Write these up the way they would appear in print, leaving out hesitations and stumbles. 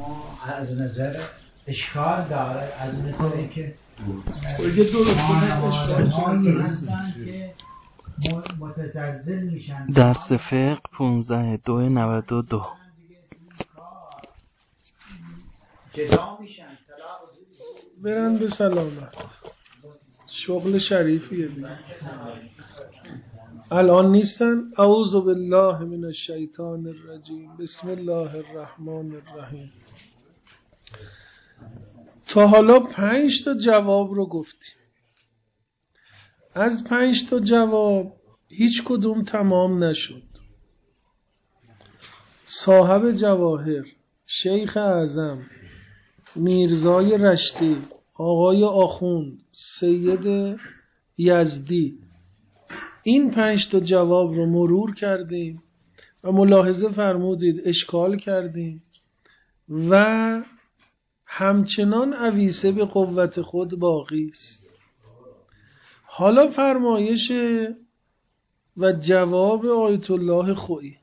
شما از نظر اشکال داره از نظری که خانواده‌هایی هستن که متزلزل میشن. درس فقه 15/2/92 جدا میشن برن به سلامت. شغل شریفیه دیگه. الان نیستن. اعوذ بالله من الشیطان الرجیم. بسم الله الرحمن الرحیم. تا حالا 5 تا جواب رو گفتیم. از 5 تا جواب هیچ کدوم تمام نشد. صاحب جواهر، شیخ اعظم، میرزای رشتی، آقای آخوند، سید یزدی، این 5 تا جواب رو مرور کردیم و ملاحظه فرمودید اشکال کردیم و همچنان عویسه به قوت خود باقی است. حالا فرمایش و جواب آیت الله خویی.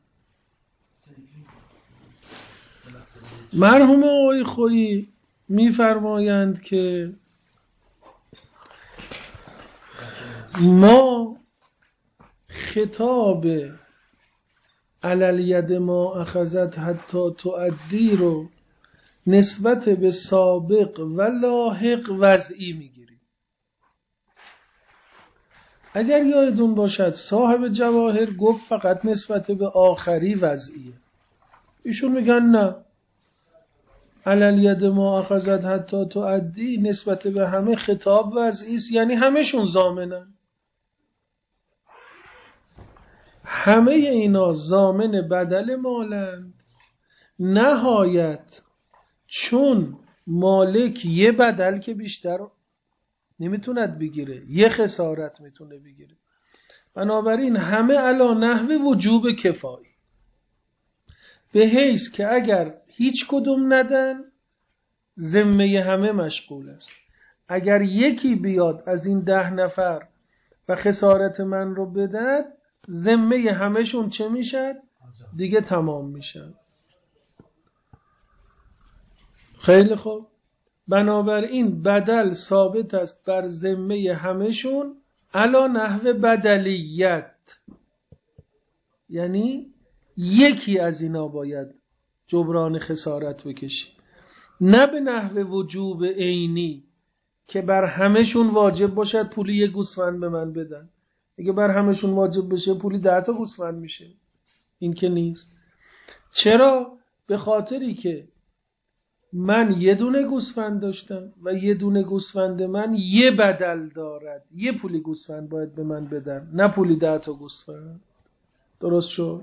مرحوم آقای خویی می‌فرمایند که ما خطاب علل ید ما اخذت حتی تؤدی رو نسبت به سابق و لاحق وضعی میگیریم. اگر یادتون باشد صاحب جواهر گفت فقط نسبت به آخری وضعیه. ایشون میگن نه، علل ید ما اخذت حتی تؤدی نسبت به همه خطاب وضعی است، یعنی همهشون ضامنن. همه اینا ضامن بدل مالند. نهایت چون مالک یه بدل که بیشتر نمیتوند بگیره، یه خسارت میتونه بگیره، بنابراین همه علی نحو وجوب کفایی، به حیث که اگر هیچ کدوم ندن ذمه همه مشغول است. اگر یکی بیاد از این 10 نفر و خسارت من رو بدن، ذمه همهشون چه میشد؟ دیگه تمام میشن. خیلی خوب. بنابراین بدل ثابت است بر ذمه همهشون علی نحو بدلیت، یعنی یکی از اینا باید جبران خسارت بکشه، نه به نحو وجوب عینی که بر همهشون واجب باشد پولی 1 گوسفند به من بدن. اگه بر همهشون واجب بشه پولی 10 تا گوسفند میشه. این که نیست. چرا؟ به خاطری که من 1 دونه گوسفند داشتم و 1 دونه گوسفند من یه بدل دارد، یه پولی گوسفند باید به من بدن، نه پولی 10 تا گوسفند. درست شد؟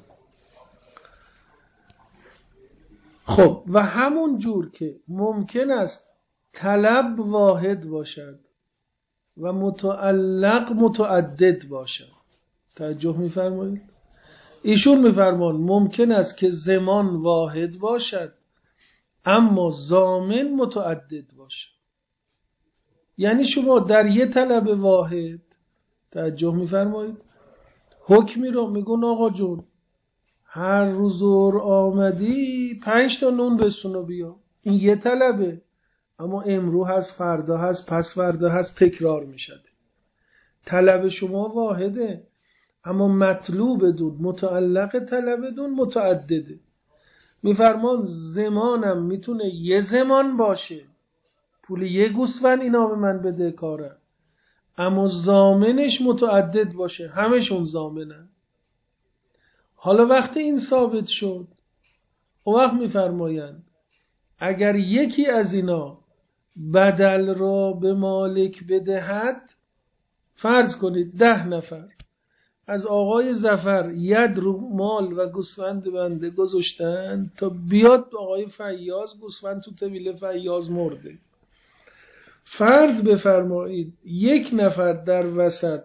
خب و همون جور که ممکن است طلب واحد باشد و متعلق متعدد باشد. توجه می‌فرمایید؟ ایشون می‌فرمان ممکن است که زمان واحد باشد اما ضامن متعدد باشد. یعنی شما در یه طلب واحد، توجه می‌فرمایید، حکمی رو میگن آقا جون هر روز ظهر آمدی 5 تا نون بسون و بیا. این یه طلبه، اما امروز هست، فردا هست، پس فردا هست، تکرار میشه. طلب شما واحده اما مطلوب دون، متعلق طلب دون متعدده. میفرمان زمانم میتونه یه زمان باشه، پول 1 گوسفند اینا به من بده کاره، اما ضامنش متعدد باشه، همشون ضامنن. حالا وقتی این ثابت شد، اون وقت میفرمایند اگر یکی از اینا بدل را به مالک بدهد، فرض کنید 10 نفر از آقای ظفر ید رو مال و گوسفند بنده گذاشتن تا بیاد آقای فیاض، گوسفند تو طویل فیاض مرده. فرض بفرمایید 1 نفر در وسط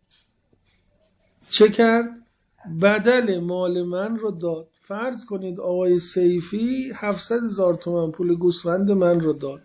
چه کرد؟ بدل مال من رو داد. فرض کنید آقای سیفی 700,000 تومان پول گوسفند من رو داد.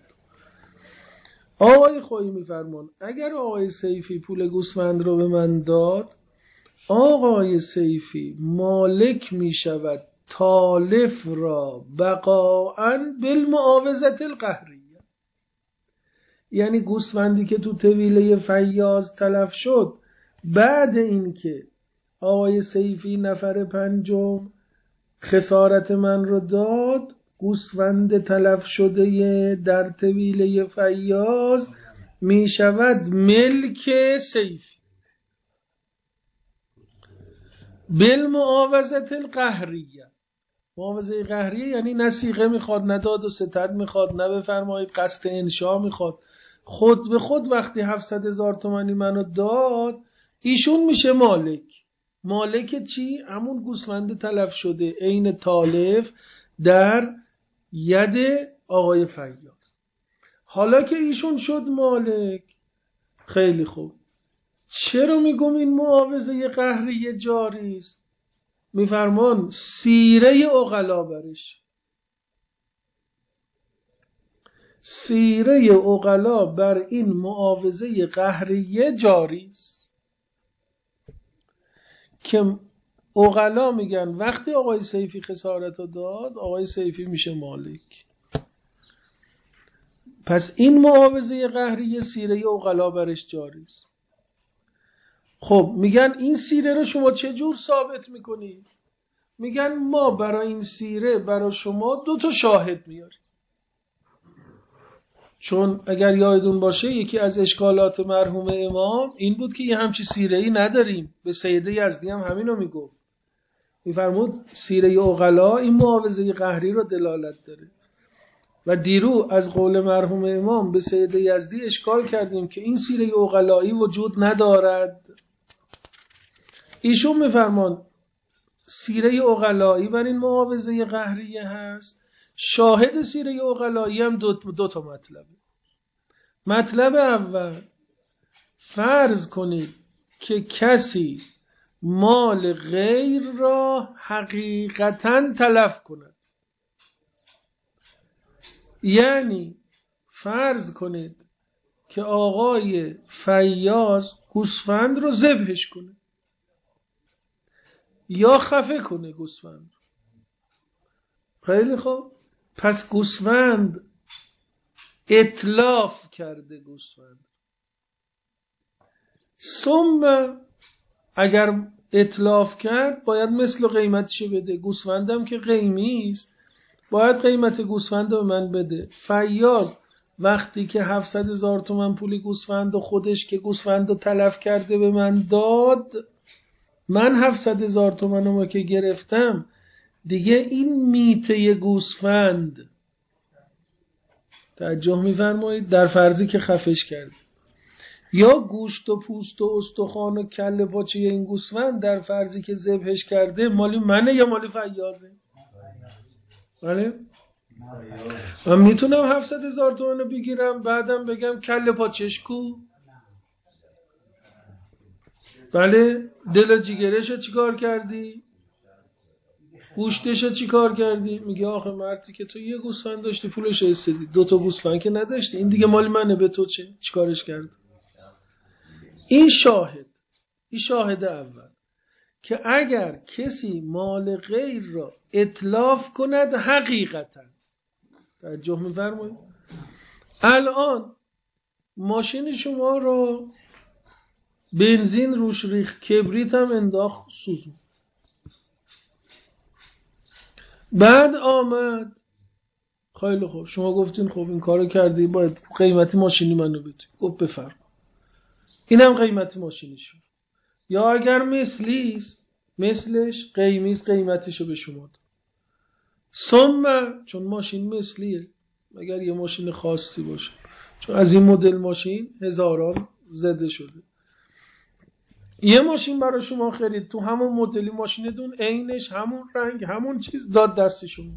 آقای خویی میفرمان اگر آقای سیفی پول گوسفند رو به من داد، آقای سیفی مالک می شود تالف را بقاءً بالمعاوضة القهریه. یعنی گوسفندی که تو طویله فیاض تلف شد، بعد اینکه آقای سیفی نفر پنجم خسارت من رو داد، گوسفند تلف شده در طویله فیاض می شود ملک سیفی بالمعاوضة القهریه. معاوضه قهریه یعنی نه صیغه میخواد، نه داد و ستد میخواد، نه بفرمایید قصد انشا میخواد. خود به خود وقتی 700,000 تومانی منو داد، ایشون میشه مالک. مالک چی؟ همون گوسفند تلف شده عین تالف در ید آقای فیاض. حالا که ایشون شد مالک، خیلی خوب، چرا میگم این معاوضه قهریه جاری است؟ میفرمان سیره عقلا برش. سیره عقلا بر این معاوضه قهریه جاری است که عقلا میگن وقتی آقای سیفی خسارت رو داد، آقای سیفی میشه مالک. پس این معاوضه قهریه سیره عقلا برش جاری است. خب میگن این سیره رو شما چه جور ثابت میکنید؟ میگن ما برای این سیره برای شما 2 شاهد میاریم. چون اگر یادتون باشه یکی از اشکالات مرحوم امام این بود که یه همچی سیره‌ای نداریم. به سید یزدی هم همینو میگفت، میفرمود سیره عقلا این معاوضه قهری رو دلالت داره. و دیرو از قول مرحوم امام به سید یزدی اشکال کردیم که این سیره عقلایی وجود ندارد. ایشون میفرمان سیره عقلایی بر این معاوضه قهریه هست. شاهد سیره عقلایی هم دو تا مطلبه. مطلب اول، فرض کنید که کسی مال غیر را حقیقتاً تلف کند. یعنی فرض کنید که آقای فیاض گوسفند رو ذبحش کنه یا خفه کنه گوسفند. خیلی خوب، پس گوسفند اتلاف کرده. گوسفند ثم اگر اتلاف کرد باید مثل قیمتشو بده. گوسفندم که قیمی است، باید قیمت گوسفند رو من بده. فیاض وقتی که 700,000 تومان پول گوسفند خودش که گوسفند رو تلف کرده به من داد، من 700,000 تومان رو که گرفتم، دیگه این میته گوسفند، توجه می‌فرمایید، در فرضی که خفش کرد، یا گوشت و پوست و استخوان و کله پاچه این گوسفند در فرضی که ذبحش کرده، مالی منه یا مالی فیاضه؟ بله؟ من میتونم 700,000 تومان رو بگیرم بعدم بگم کله پاچش کو؟ بله؟ دل و جیگرش چیکار کردی؟ گوشتش چی کار کردی؟ میگه آخه مردی که تو یه گوسفند داشتی پولش استدی، 2 تا گوسفند که نداشتی، این دیگه مال منه، به تو چه؟ چیکارش کرد؟ این شاهد اول که اگر کسی مال غیر را اتلاف کند حقیقتا. توجه می‌فرمایید؟ الان ماشین شما را بنزین روش ریخت، کبریت هم انداخت، سوزون. بعد آمد، خیلی خوب، شما گفتین خب این کارو کردی باید قیمتی ماشینی منو بدی. گفت بفرم، اینم قیمتی ماشینیشو. یا اگر مثلیست، مثلش قیمیز، قیمتیشو به شما داد. ثم چون ماشین مثلیه، اگر یه ماشین خاصی باشه، چون از این مدل ماشین هزاران زده شده، یه ماشین برای شما خرید، تو همون مدلی ماشین دون عینش، همون رنگ، همون چیز، داد دست شما.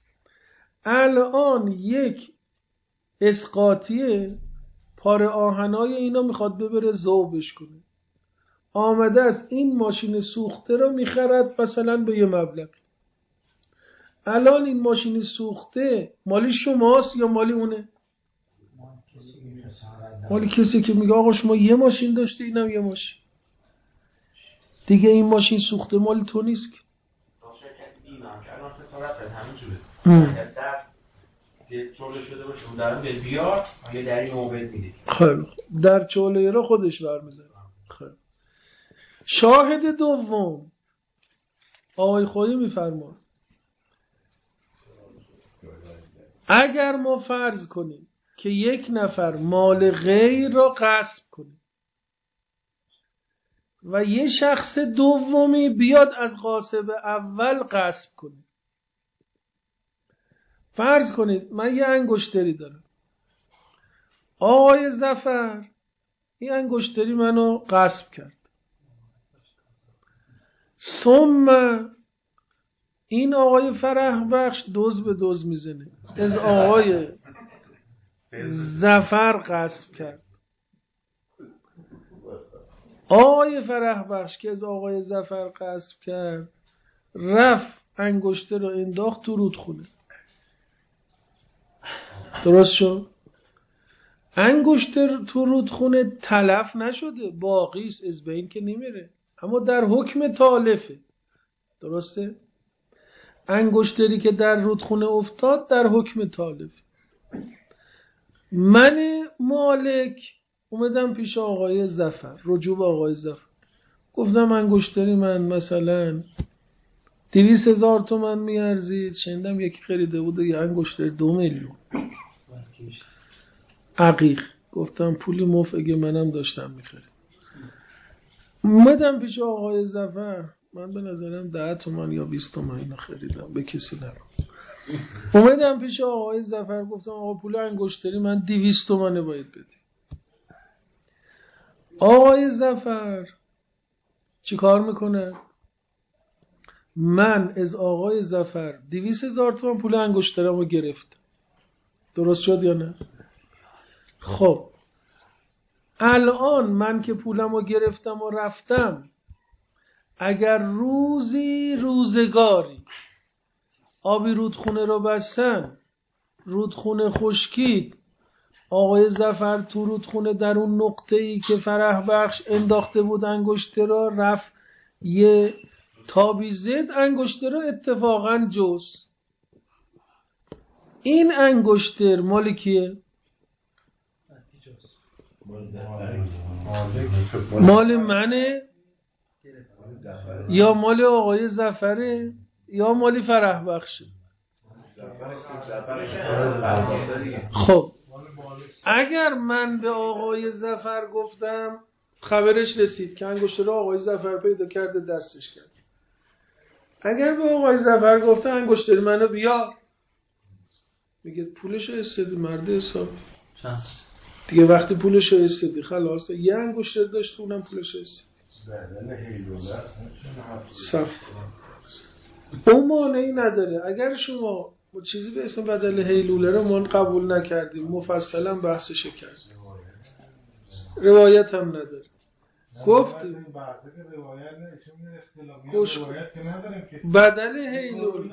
الان یک اسقاطیه پاره آهنای اینا میخواد ببره ذوبش کنه، آمده است این ماشین سوخته رو میخرد مثلا به یه مبلغ. الان این ماشین سوخته مالی شماست یا مالی اونه؟ مالی کسی که میگه آقا شما یه ماشین داشتی، اینم یه ماشین دیگه، این ماشین سوخته مالی تو نیست که. رفت همین جوره در یه چوله شده باشه اون در به بیار یه دری موبت میدید خیلی در چوله رو خودش برمی‌داره. خیلی شاهد دوم آقای خویی میفرماد اگر ما فرض کنیم که یک نفر مال غیر را غصب کنه و یه شخص دومی بیاد از غاصب اول غصب کنه، فرض کنید من یه انگشتری دارم، آقای ظفر این انگشتری منو غصب کرد، ثم این آقای فرح بخش دوز به دوز میزنه از آقای ظفر غصب کرد. آقای فرح بخش که از آقای ظفر غصب کرد رفت انگشتر رو انداخت تو رودخونه، درست شد؟ انگشتر تو رودخونه تلف نشده، باقیست، از بین که نمیره، اما در حکم تالفه، درسته؟ انگشتری که در رودخونه افتاد در حکم تالفه. من مالک اومدم پیش آقای ظفر، رجوع به آقای ظفر، گفتم انگشتری من مثلا 200,000 تومان میارزید، شنیدم یکی خریده بود یه انگشتر 2 میلیون عقیق. گفتم پولی مفعگه منم داشتم میخرم. اومدم پیش آقای ظفر، من به نظرم 10 تومان یا 20 تومان اینو خریدم، به کسی نرم. اومدم پیش آقای ظفر گفتم آقا پول انگشتری من 200 تومانه باید بدی. آقای ظفر چی کار میکنه؟ من از آقای ظفر 200,000 تومان پول انگشترمو گرفت. درست شد یا نه؟ خب الان من که پولمو گرفتم و رفتم، اگر روزگاری آبی رودخونه رو بستن، رودخونه خشکید، آقای ظفر تو رودخونه در اون نقطه‌ای که فرح بخش انداخته بود انگشتر رو رفت یه تابی زد انگشتر رو اتفاقا جز. این انگشتر مال کیه؟ مال منه یا مال آقای ظفره یا مال فرح بخشه؟ خب اگر من به آقای ظفر گفتم، خبرش رسید که انگشتر رو آقای ظفر پیدا کرده دستش کرد، اگر به آقای ظفر گفتم انگشتر منو بیار، میگه پولشو استدی مرد حساب دیگه، وقتی پولشو استدی خلاص، یه انگشتر داشت اونم پولشو استدی صف. اون مانعی نداره. اگر شما چیزی به اسم بدل هیلوله رو من قبول نکردیم، مفصلا بحثش کردیم، روایت هم نداره، گفتیم بدل هیلوله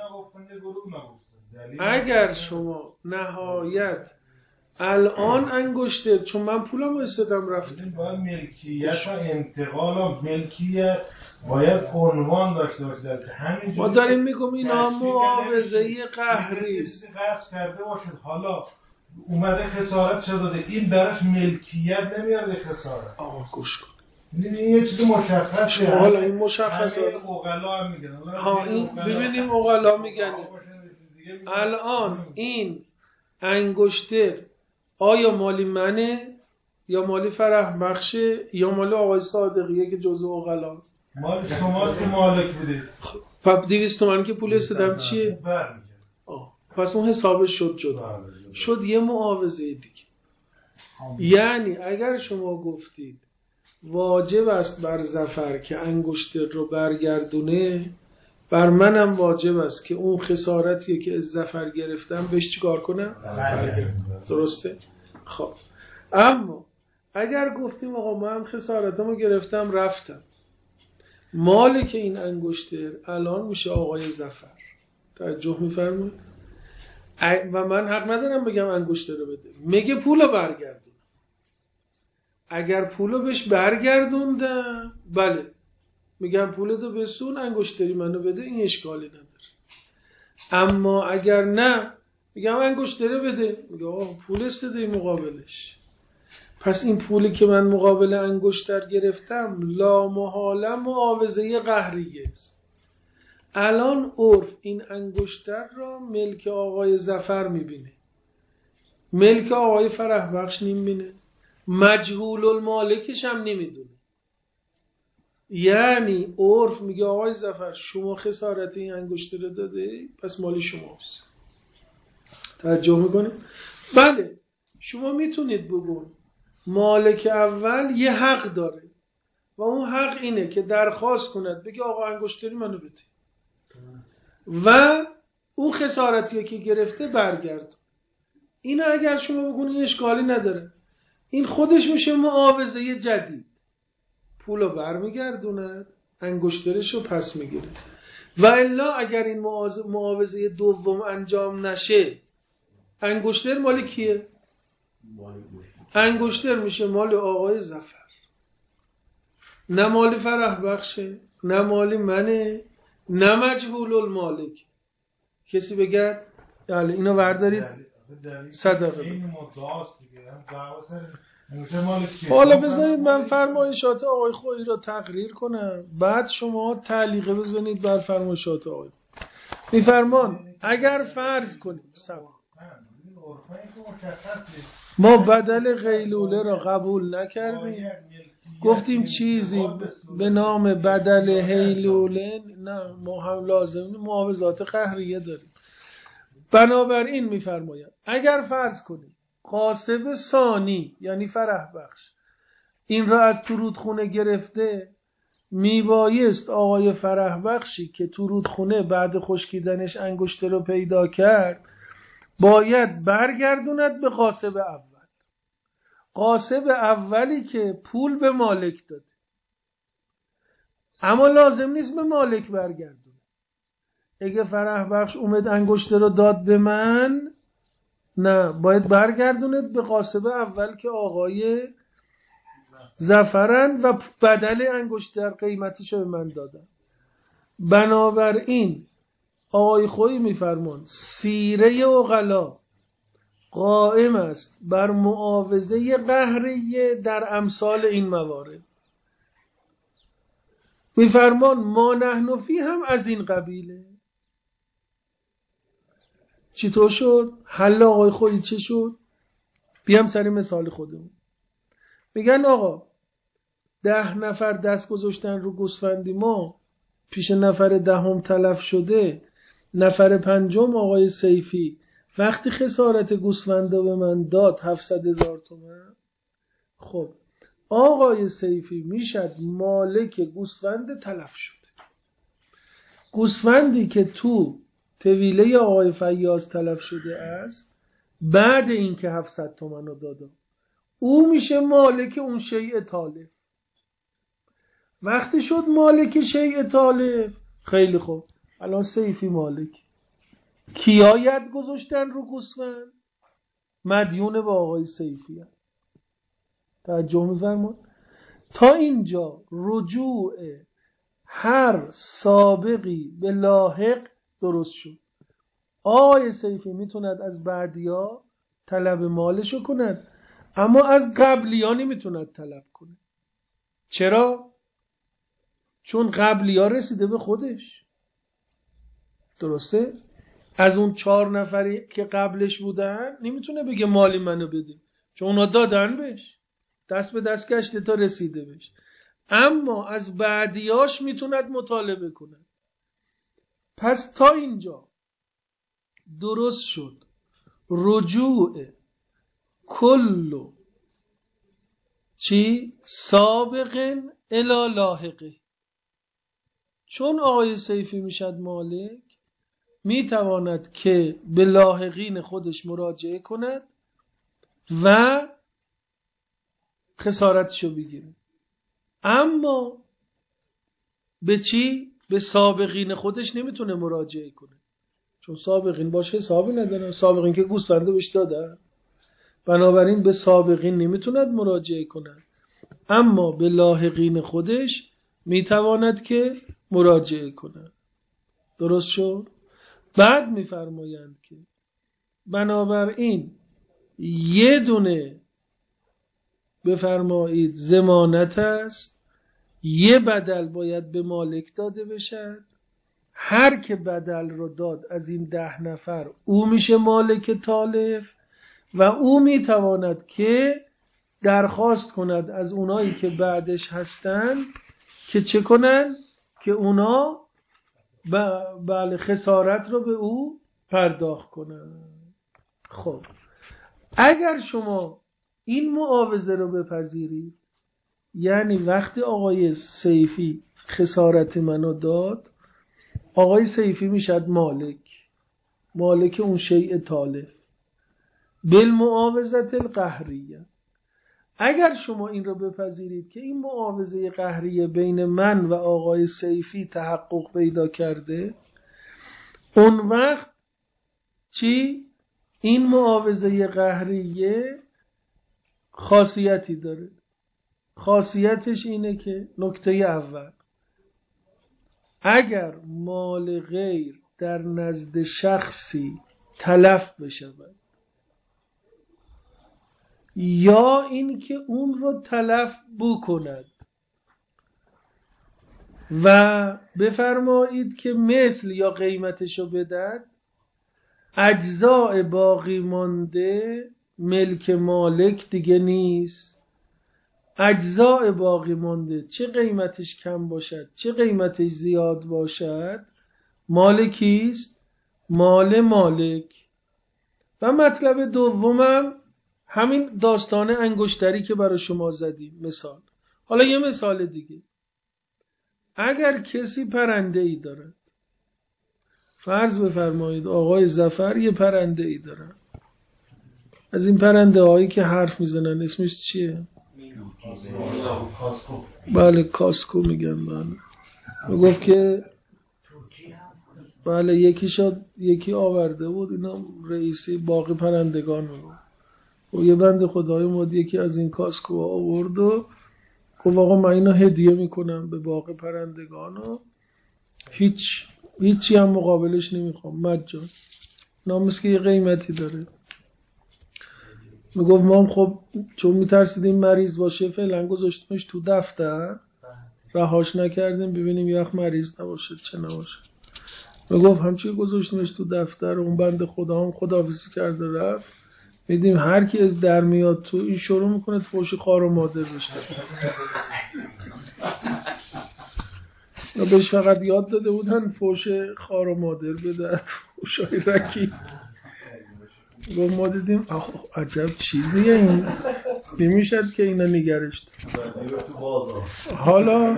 اگر شما نهایت الان انگشتر، چون من پولم استدم رفتم، باید ملکیت و انتقال و ملکیت باید عنوان داشته باشه. ما داریم میگم اینا معاوضه قهری است. قصد کرده باشد حالا اومده خسارت شده، این درش ملکیت نمیارده خسارت. گوش کن، این یه چیز مشخصه. حالا این مشخصه. اوغلا هم میگن. این ببینیم اوغلا میگن الان این انگشتر آیا مالی منه یا مالی فرح بخشه یا مالی آقای صادقیه که جزء اوغلا؟ مال شما که مالک بودید. پس 200 تومن که پول استدم چیه؟ پس اون حسابش شد جدا، شد یه معاوضه دیگه. یعنی اگر شما گفتید واجب است بر ظفر که انگشتر رو برگردونه، بر منم واجب است که اون خسارتیه که از ظفر گرفتم بهش چیکار کنم؟ برگردونم. درسته؟ خب اما اگر گفتیم آقا من خسارتمو گرفتم رفتم، مالک این انگشتر الان میشه آقای ظفر، توجه میفرمایید؟ و من حق ندارم بگم انگشتر رو بده، میگه پولو برگردون. اگر پولو بهش برگردوندم، بله میگم پولتو بسون انگشتری منو بده، این اشکالی نداره. اما اگر نه میگم انگشتره بده، میگه آقا پول استده مقابلش. پس این پولی که من مقابل انگشتر گرفتم لا محاله معاوضه قهریه است. الان عرف این انگشتر را ملک آقای ظفر میبینه، ملک آقای فرح بخش نمیبینه، مجهول المالکش هم نمیدونه. یعنی عرف میگه آقای ظفر شما خسارت این انگشتر رو داده، پس مال شماست. توجه میکنید؟ بله شما میتونید بگون مالک اول یه حق داره و اون حق اینه که درخواست کند بگه آقا انگشتری منو بده و اون خسارتی که گرفته برگرد. اینو اگر شما بگونید اشکالی نداره، این خودش میشه معاوضه جدید، پولو برمیگردوند، انگشترشو پس میگیره. و الا اگر این معاوضه دوم انجام نشه، انگشتر مال کیه؟ انگشتر میشه مال آقای ظفر، نه مال فرح بخشه، نه مال منه، نه مجهول المالک. کسی بگه بله اینو بردارید صدقه این مدعاست دیگه، هم دعوا سر حالا بذارید من فرمایشات آقای خویی را تقریر کنم، بعد شما تعلیقه بزنید بر فرمایشات آقای. میفرمان اگر فرض کنیم ما بدل قیلوله را قبول نکردیم، گفتیم چیزی به نام بدل هیلوله نه، ما هم لازم معاوضات قهریه داریم. بنابراین میفرماید اگر فرض کنیم قاسب ثانی یعنی فرح بخش این را از تو رودخونه گرفته، میبایست آقای فرح بخشی که تو رودخونه بعد خشکیدنش انگشتر رو پیدا کرد باید برگردوند به قاسب اول، قاسب اولی که پول به مالک داده. اما لازم نیست به مالک برگردونه. اگه فرح بخش اومد انگشتر رو داد به من، نه، باید برگردوند به قاسب اول که آقای ظفرن و بدل انگشتر قیمتش رو به من دادن. بنابراین آقای خویی میفرمان سیره عقلا قائم است بر معاوضه قهریه در امثال این موارد. میفرمان ما نحن فی هم از این قبیله. چطور شد؟ حل آقای خویی چه شد؟ بیام سری مثال خودمون. میگن آقا 10 نفر دست گذاشتن رو گوسفندی ما، پیش نفر 10 تلف شده، نفر 5 آقای سیفی وقتی خسارت گوسفنده به من داد 700,000 تومان. خب آقای سیفی میشد مالک گوسفند تلف شده. گوسفندی که تو طویله آقای فیاض تلف شده است بعد اینکه 700 تومان رو داده، او میشه مالک اون شیء تالف. وقتی شد مالک شیء تالف، خیلی خوب، الان سیفی مالک. کیا ید گذاشتن رو گوسفند؟ مدیون با آقای سیفی هست. توجه می‌فرمایید؟ تا اینجا رجوع هر سابقی به لاحق درست شد. آقای سیفی میتوند از بعدیا طلب مالشو کند، اما از قبلیا نمیتوند طلب کنه. چرا؟ چون قبلیا رسیده به خودش. درسته؟ از اون 4 نفری که قبلش بودن نمیتونه بگه مالی منو بده، چون اونا دادن بهش، دست به دست گشته تا رسیده بهش. اما از بعدیاش میتوند مطالبه کنه. پس تا اینجا درست شد رجوع کل سابق الی لاحقه. چون آقای سیفی میشد مالک، میتواند که به لاحقین خودش مراجعه کند و خسارتشو بگیره. اما به چی؟ به سابقین خودش نمیتونه مراجعه کنه، چون سابقین باشه حسابی ندارن، سابقین که گوسفنده بهش دادن، بنابراین به سابقین نمیتوند مراجعه کنه، اما به لاحقین خودش میتواند که مراجعه کنه. درست شد؟ بعد میفرمایند که بنابراین یه دونه بفرمایید ضمانت است، یه بدل باید به مالک داده بشد. هر که بدل رو داد از این 10 نفر او میشه مالک تالف و او میتواند که درخواست کند از اونایی که بعدش هستن که چه کنن که اونا بله خسارت رو به او پرداخت کنن. خب اگر شما این معاوضه رو بپذیرید، یعنی وقتی آقای سیفی خسارت منو داد، آقای سیفی میشد مالک اون شیء تالف بالمعاوضه القهریه. اگر شما این رو بپذیرید که این معاوضه قهریه بین من و آقای سیفی تحقق پیدا کرده، اون وقت چی؟ این معاوضه قهریه خاصیتی داره. خاصیتش اینه که نکته اول، اگر مال غیر در نزد شخصی تلف بشود یا اینکه اون رو تلف بکند و بفرمایید که مثل یا قیمتشو بدهد، اجزاء باقی مانده ملک مالک دیگه نیست. اجزاء باقی مانده چه قیمتش کم باشد چه قیمتش زیاد باشد مالکیست؟ مال مالک. و مطلب دومم همین داستان انگشتری که برای شما زدیم مثال. حالا یه مثال دیگه، اگر کسی پرنده ای دارد، فرض بفرمایید آقای ظفر یه پرنده ای دارد، از این پرنده هایی که حرف میزنن اسمش چیه؟ بله کاسکو میگن. بله گفت که بله یکی آورده بود، اینا رئیسی باقی پرندگان بود و یه بند خدای اومد یکی از این کاسکو آورد و گفت آقا من اینا هدیه میکنم به باقی پرندگان و هیچی هم مقابلش نمیخوام، مجان. نامست که یه قیمتی داره. میگفت ما هم خب چون میترسیدیم مریض باشه فعلا گذاشتیمش تو دفتر، رهاش نکردیم ببینیم یه وقت مریض نباشه چه نباشه. میگفت همچی گذاشتیمش تو دفتر، اون بند خدا هم خداحافظی کرده رفت، میدیم هر کی از در میاد تو این شروع میکنه فوش خار و مادر بشه. و بهش فقط یاد داده بودن فوش خار و مادر بده، فوشای رکی. و ما دیدیم عجب چیزیه این، نمیشد که اینا نگرشت. حالا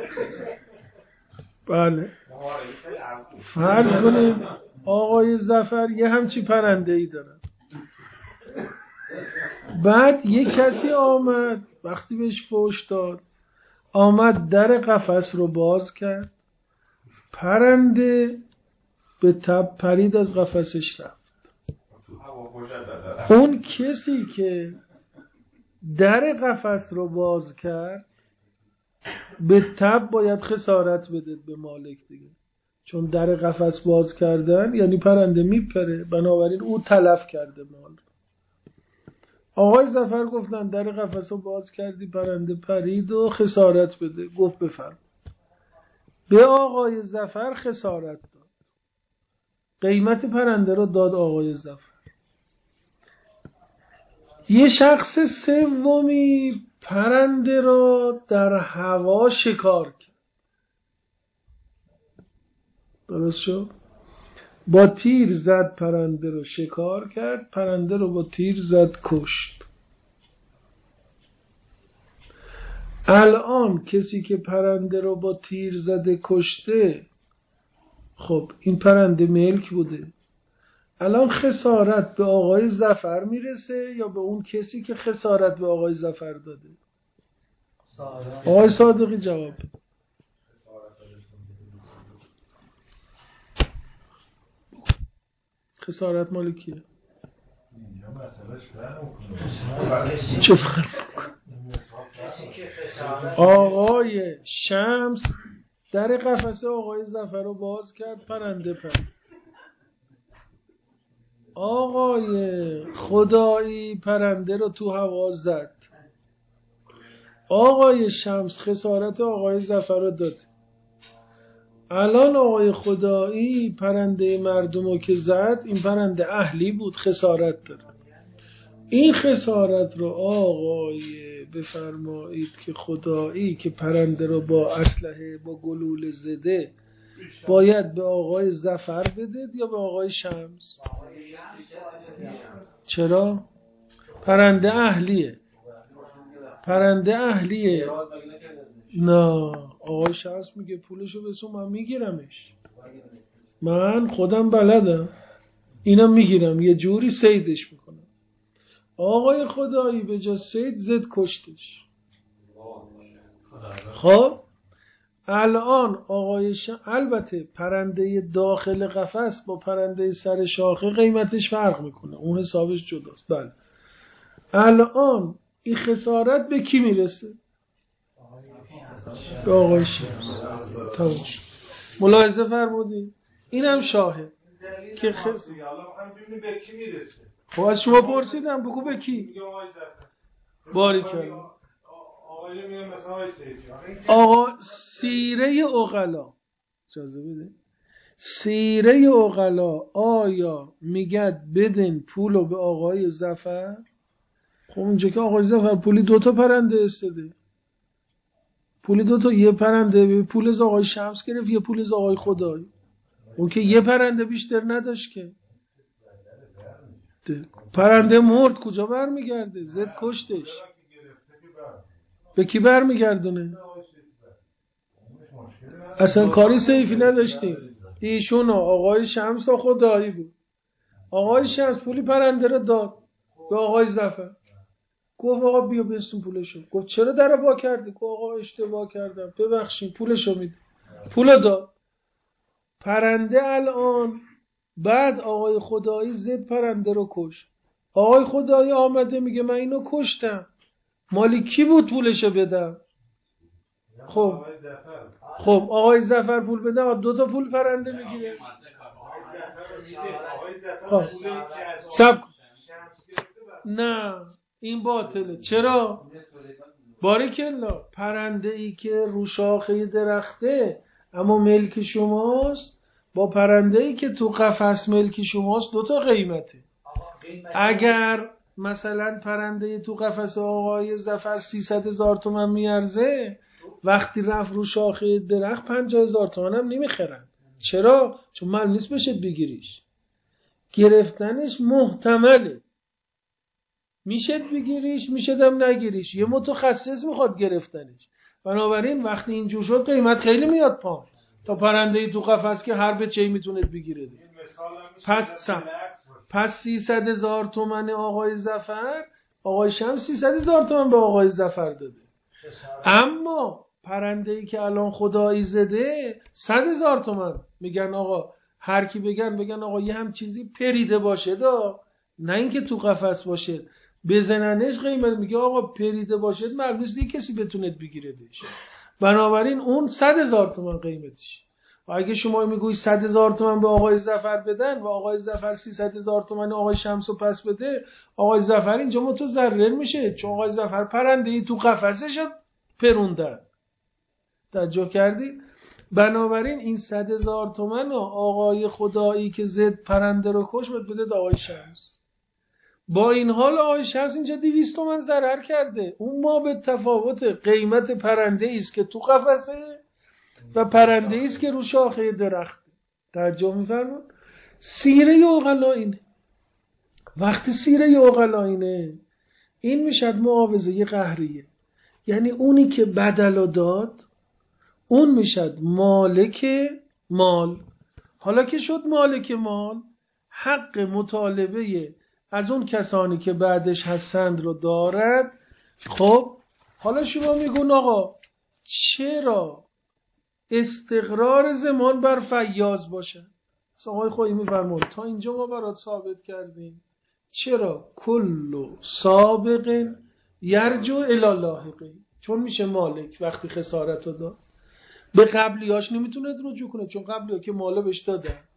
بله فرض کنیم آقای ظفر یه همچی پرنده ای دارن، بعد یه کسی آمد وقتی بهش فوش داد آمد در قفس رو باز کرد، پرنده به تب پرید از قفسش رفت. اون کسی که در قفس رو باز کرد به تب باید خسارت بده به مالک دیگه، چون در قفس باز کردن یعنی پرنده میپره، بنابراین او تلف کرده مال. آقای ظفر گفتن در قفس رو باز کردی پرنده پرید و خسارت بده. گفت بفرم. به آقای ظفر خسارت داد، قیمت پرنده رو داد آقای ظفر. یه شخص سومی پرنده رو در هوا شکار کرد، درست شد؟ با تیر زد پرنده رو شکار کرد، پرنده رو با تیر زد کشت. الان کسی که پرنده رو با تیر زده کشته، خب این پرنده ملک بوده، الان خسارت به آقای ظفر میرسه یا به اون کسی که خسارت به آقای ظفر داده؟ آقای صادقی جواب. خسارت مال کیه؟ چه فرق میکنه؟ آقای شمس در قفسه آقای ظفر رو باز کرد، پرنده پرید. آقای خدایی پرنده رو تو هوا زد، آقای شمس خسارت آقای ظفر رو داد. الان آقای خدایی پرنده مردم رو که زد، این پرنده اهلی بود، خسارت داره. این خسارت رو آقای بفرمایید که خدایی که پرنده رو با اسلحه با گلوله زده باید به آقای ظفر بدید یا به آقای شمس؟ چرا؟ پرنده اهلیه. پرنده اهلیه. نه، آقای شمس میگه پولشو بسون، من میگیرمش، من خودم بلدم، اینا میگیرم، یه جوری سیدش میکنم. آقای خدایی به جا سید زد کشتش. خب الان آقای البته پرنده داخل قفس با پرنده سر شاخه قیمتش فرق میکنه، اون حسابش جداست. بله الان این خسارت به کی میرسه؟ به آقای شمس. تمام شد. ملاحظه فرمودید؟ اینم شاهد که به کی میرسه. خب از شما پرسیدم بگو به کی. باریکلا. آقا سیره عقلا اجازه بده. سیره عقلا آیا میگد بدن پولو به آقای ظفر؟ خب اونجا که آقای ظفر پولی 2 پرنده استده، پولی 2 یه پرنده به پول از آقای شمس گرفت، یه پول از آقای خدایی. اون که یه پرنده بیشتر نداشت که. پرنده مرد کجا برمیگرده؟ زد کشتش. به کی برمیگردونه؟ اصلا کاری سیفی نداشتیم. ایشون آقای شمس و خدایی بود. آقای شمس پولی پرنده رو داد به آقای ظفر، گفت آقا بیا بستون پولشو. گفت چرا در وا کردی؟ گفت آقا اشتباه کردم ببخشید، پولشو میده. پولو داد. پرنده الان بعد آقای خدایی زد پرنده رو کش. آقای خدایی آمده میگه من اینو کشتم، مالی کی بود پولشو بدم؟ خب آقای ظفر پول بدم 2 پول پرنده میگیره. سب نه این باطله. چرا؟ باریکلا. پرنده ای که رو شاخه درخته اما ملک شماست با پرنده ای که تو قفس ملک شماست 2 قیمته. اگر مثلا پرنده تو قفس آقای ظفر 300,000 تومان میارزه، وقتی رفت رو شاخه درخت 50,000 تومان هم نمیخرن. چرا؟ چون معلوم نیست بشه بگیریش. گرفتنش محتمله، میشه بگیریش میشدم نگیریش، یه متخصص میخواد گرفتنش. بنابراین وقتی اینجور شد قیمت خیلی میاد پایین تا پرنده تو قفس که هر بچه‌ای میتونه بگیره. پس 300,000 تومان آقای ظفر، آقای شمس 300,000 تومان به آقای ظفر داده. اما پرنده‌ای که الان خدایی زده 100,000 تومان. میگن آقا هر کی بگن آقا یه هم چیزی پریده باشه نه اینکه تو قفس باشه، بزننش قیمت. میگه آقا پریده باشه معلومه نیست کسی بتونه بگیردش، بنابراین اون 100,000 تومان قیمتش. و اگه شما میگوی 100,000 تومان به آقای ظفر بدن و آقای ظفر 300,000 تومان آقای شمسو پس بده، آقای ظفر اینجا متضرر میشه، چون آقای ظفر پرنده‌ای تو قفسش پروندن. توجه کردید؟ بنابراین این 100,000 تومان آقای خدایی که زد پرنده رو کش بده آقای شمس. با این حال آقای شمس اینجا 200 تومان ضرر کرده. اون ما به تفاوت قیمت پرنده ایست که تو قفسه و پرنده ایست که رو شاخه درخت. توجه می‌فرمایید؟ سیره عقلا اینه. وقتی سیره عقلا اینه، این میشد معاوضه قهریه. یعنی اونی که بدل داد اون میشد مالک مال. حالا که شد مالک مال، حق مطالبه از اون کسانی که بعدش هستند رو دارد. خب حالا شما میگون آقا چرا استقرار زمان بر فیاض باشه؟ آقای خودی میفرمون تا اینجا ما برات ثابت کردیم چرا کل سابق یرجو الی لاحقه، چون میشه مالک وقتی خسارت رو داد به قبلیاش نمیتونه رجوع کنه، چون قبلیا که ماله بهش دادن.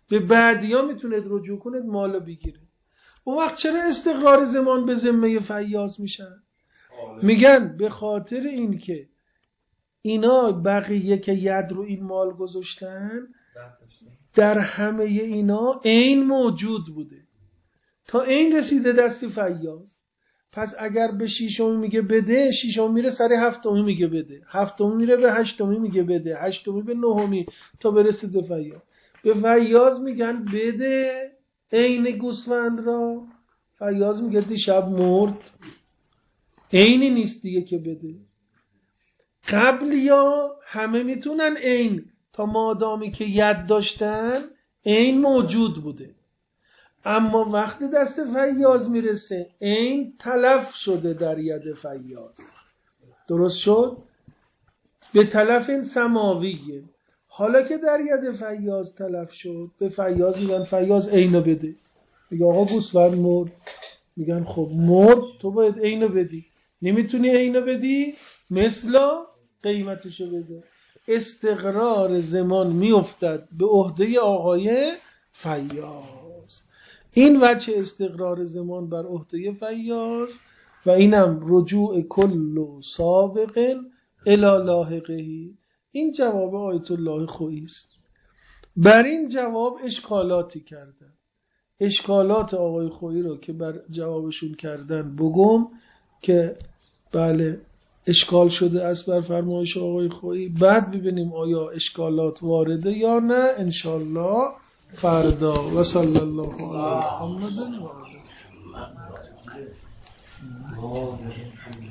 به بعدیا میتونید رجوع کنید مالو بگیره. اون وقت چرا استقرار زمان به ذمه فیاض میشن؟ میگن به خاطر این که اینا بقیه که ید رو این مال گذاشتن در همه اینا عین موجود بوده تا عین رسیده دست فیاض. پس اگر به شیشمی میگه بده، شیشمی میره سر هفتمی میگه بده، هفتمی میره به هشتمی میگه بده، هشتمی به نهمی تا برسه به فیاض. به فیاض میگن بده عین گوسفند را. فیاض میگه دیشب مرد، عینی نیست دیگه که بده. قبلیا همه میتونن عین تا مادامی که ید داشتن عین موجود بوده، اما وقتی دست فیاض میرسه عین تلف شده در ید فیاض. درست شد؟ به تلف این سماویه. حالا که در ید فیاض تلف شد، به فیاض میگن فیاض عینو بده. میگه آقا گوسفند مرد. میگن خب مرد تو باید عینو بدی، نمیتونی عینو بدی مثلا قیمتشو بده. استقرار زمان میافتد به عهده آقای فیاض. این وجه استقرار زمان بر عهده فیاض و اینم رجوع کل سابق الی لاحقه. این جواب آیت الله خویی است. بر این جواب اشکالاتی کردن. اشکالات آقای خویی رو که بر جوابشون کردن بگم که بله اشکال شده است بر فرمایش آقای خویی. بعد ببینیم آیا اشکالات وارده یا نه انشالله فردا. و صلی الله علی محمد و آله.